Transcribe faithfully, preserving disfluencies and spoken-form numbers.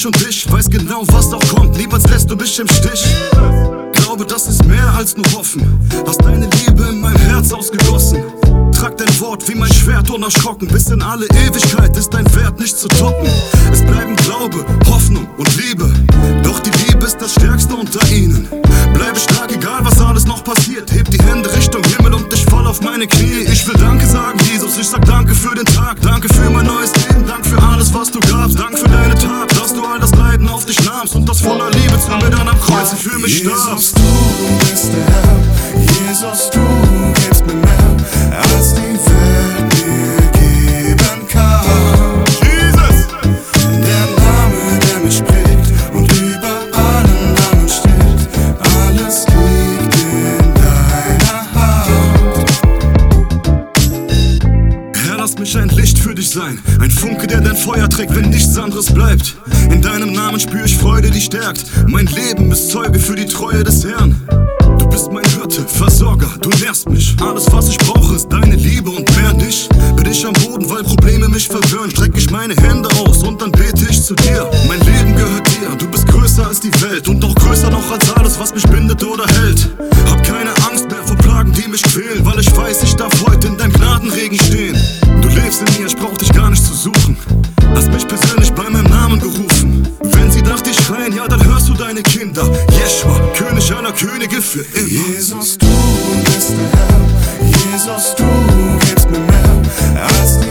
mich und dich, weiß genau, was auch kommt. Niemals lässt du mich im Stich. Glaube, das ist mehr als nur hoffen. Hast deine Liebe in mein Herz ausgegossen. Trag dein Wort wie mein Schwert unerschrocken. Bis in alle Ewigkeit ist dein Wert nicht zu toppen. Es bleiben Glaube, Hoffnung und Liebe. Doch die Liebe ist das Stärkste unter ihnen. Bleibe stark, egal was alles noch passiert. Heb die Hände Richtung Himmel und ich fall auf meine Knie. Ich will Danke sagen, Jesus, ich sag Danke für den Tag. Danke für mein neues Leben, Dank für alles, was du gabst. Dank für deine Tat, dass du all das Leiden auf dich nahmst und das voller Liebe zu mir dann am Kreuz für mich Jesus, starbst. du bist der Herr. Jesus, du gibst mir mehr, als die Welt mir geben kann. Jesus! Der Name, der mich prägt und über allen Namen steht. Alles liegt in deiner Hand. Herr, lass mich ein Licht für dich sein. Ein Funke, der dein Feuer trägt, wenn nichts anderes bleibt. In deinem Namen spür ich Freude, die stärkt. Mein Leben ist Zeuge für die Treue des Herrn. Du bist mein Hirte, Versorger, du nährst mich. Alles, was ich brauche, ist deine Liebe und mehr nicht. Bin ich am Boden, weil Probleme mich verwirren, streck ich meine Hände aus und dann bete ich zu dir. Mein Leben gehört dir, du bist größer als die Welt und noch größer noch als alles, was mich bindet oder hält. Hab keine Angst mehr vor Plagen, die mich quälen, weil ich weiß, ich darf heute in deinem Gnadenregen stehen. Du lebst in mir, ich brauch dich gar nicht zu suchen. Hast mich persönlich bei meinem Namen gerufen. Wenn sie nach dir schreien, ja, dann hörst du deine Kinder. Jeschua, König aller Könige für immer. Jesus, du bist der Herr. Jesus, du gibst mir mehr, als